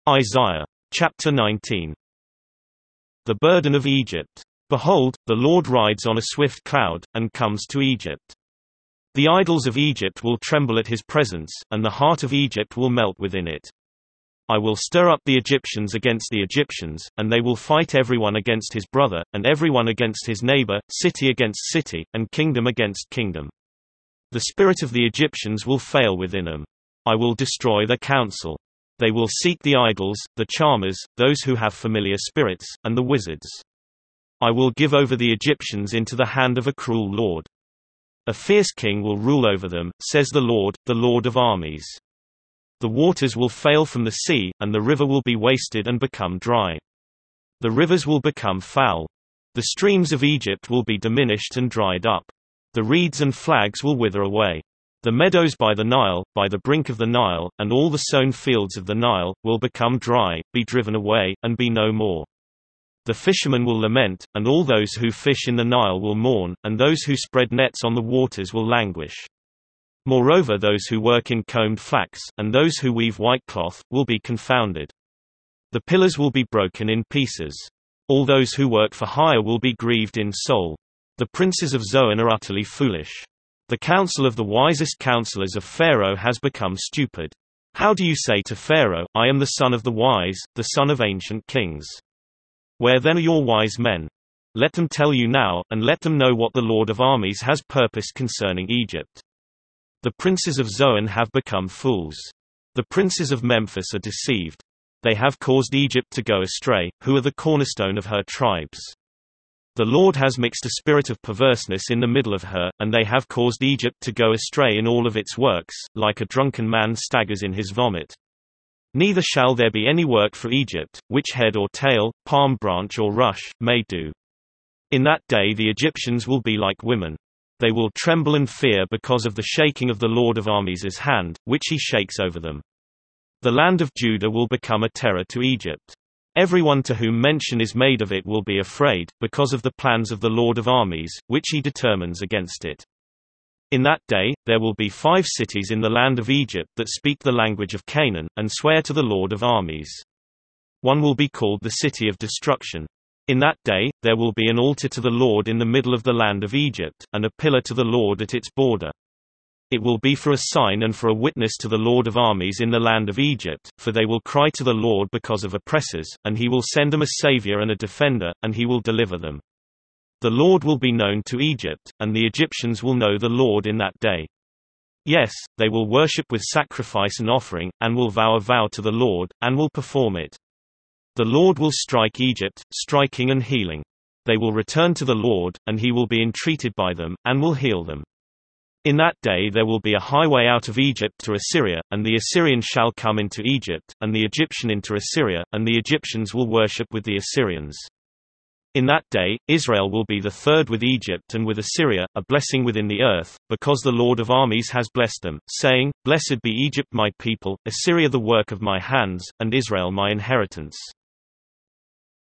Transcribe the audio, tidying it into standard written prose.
Isaiah. Chapter 19. The burden of Egypt. Behold, the Lord rides on a swift cloud, and comes to Egypt. The idols of Egypt will tremble at his presence, and the heart of Egypt will melt within it. I will stir up the Egyptians against the Egyptians, and they will fight everyone against his brother, and everyone against his neighbor, city against city, and kingdom against kingdom. The spirit of the Egyptians will fail within them. I will destroy their counsel. They will seek the idols, the charmers, those who have familiar spirits, and the wizards. I will give over the Egyptians into the hand of a cruel lord. A fierce king will rule over them, says the Lord of armies. The waters will fail from the sea, and the river will be wasted and become dry. The rivers will become foul. The streams of Egypt will be diminished and dried up. The reeds and flags will wither away. The meadows by the Nile, by the brink of the Nile, and all the sown fields of the Nile, will become dry, be driven away, and be no more. The fishermen will lament, and all those who fish in the Nile will mourn, and those who spread nets on the waters will languish. Moreover, those who work in combed flax, and those who weave white cloth, will be confounded. The pillars will be broken in pieces. All those who work for hire will be grieved in soul. The princes of Zoan are utterly foolish. The counsel of the wisest counselors of Pharaoh has become stupid. How do you say to Pharaoh, I am the son of the wise, the son of ancient kings? Where then are your wise men? Let them tell you now, and let them know what the Lord of armies has purposed concerning Egypt. The princes of Zoan have become fools. The princes of Memphis are deceived. They have caused Egypt to go astray, who are the cornerstone of her tribes. The Lord has mixed a spirit of perverseness in the middle of her, and they have caused Egypt to go astray in all of its works, like a drunken man staggers in his vomit. Neither shall there be any work for Egypt, which head or tail, palm branch or rush, may do. In that day the Egyptians will be like women. They will tremble and fear because of the shaking of the Lord of armies' hand, which he shakes over them. The land of Judah will become a terror to Egypt. Everyone to whom mention is made of it will be afraid, because of the plans of the Lord of armies, which he determines against it. In that day, there will be 5 cities in the land of Egypt that speak the language of Canaan, and swear to the Lord of armies. One will be called the City of Destruction. In that day, there will be an altar to the Lord in the middle of the land of Egypt, and a pillar to the Lord at its border. It will be for a sign and for a witness to the Lord of armies in the land of Egypt, for they will cry to the Lord because of oppressors, and he will send them a savior and a defender, and he will deliver them. The Lord will be known to Egypt, and the Egyptians will know the Lord in that day. Yes, they will worship with sacrifice and offering, and will vow a vow to the Lord, and will perform it. The Lord will strike Egypt, striking and healing. They will return to the Lord, and he will be entreated by them, and will heal them. In that day there will be a highway out of Egypt to Assyria, and the Assyrian shall come into Egypt, and the Egyptian into Assyria, and the Egyptians will worship with the Assyrians. In that day, Israel will be the third with Egypt and with Assyria, a blessing within the earth, because the Lord of armies has blessed them, saying, Blessed be Egypt my people, Assyria the work of my hands, and Israel my inheritance.